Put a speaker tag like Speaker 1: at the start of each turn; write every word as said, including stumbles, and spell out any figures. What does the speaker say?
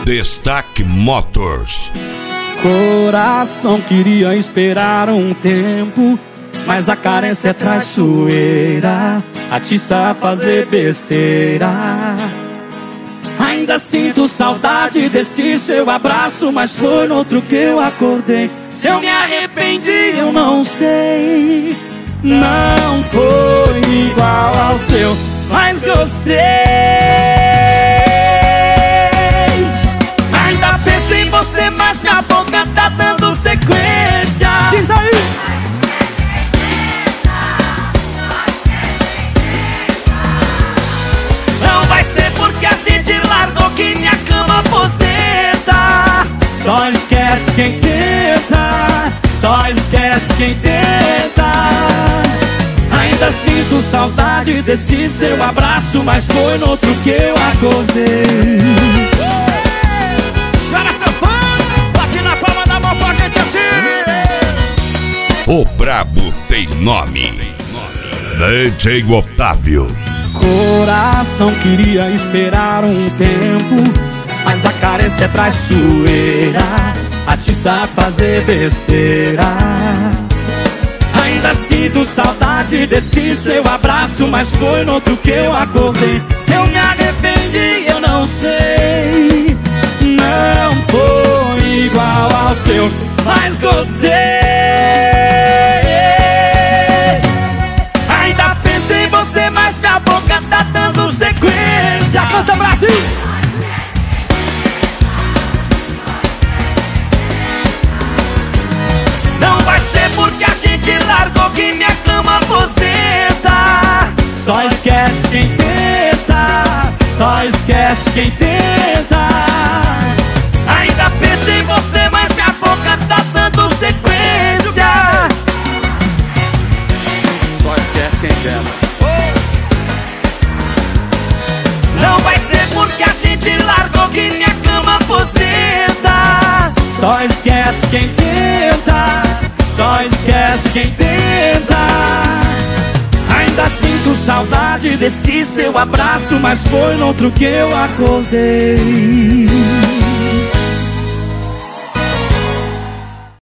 Speaker 1: Destaque Motors.
Speaker 2: Coração queria esperar um tempo, mas a carência é traiçoeira, atiça a fazer besteira. Ainda sinto saudade desse seu abraço, mas foi no outro que eu acordei. Se eu me arrependi, eu não sei. Não foi igual ao seu, mas gostei. Ainda penso em você, mas minha boca tá dando sequência. Diz aí! Não vai ser porque a gente largou que minha cama aposenta. Só esquece quem tenta, só esquece quem tenta. Ainda sinto saudade desse seu abraço, mas foi no outro que eu acordei. Chora sanfona, bate na palma da mão pra gente assim.
Speaker 1: O brabo tem nome. D J Otávio.
Speaker 2: Coração queria esperar um tempo, mas a carência é traiçoeira, atiça a fazer besteira. Ainda sinto saudade desse seu abraço, mas foi no outro que eu acordei. Se eu me arrependi, eu não sei. Não foi igual ao seu, mas gostei. Ainda penso em você, mas minha boca tá dando sequência. Canta, Brasil! Não vai ser porque a gente largou que minha cama aposenta. Só esquece quem tenta, só esquece quem tenta. Ainda penso em você, mas minha boca tá dando sequência.
Speaker 3: Só esquece quem tenta.
Speaker 2: Não vai ser porque a gente largou que minha cama aposenta. Só esquece quem tenta, só esquece quem tenta. Ainda sinto saudade desse seu abraço, mas foi no outro que eu acordei.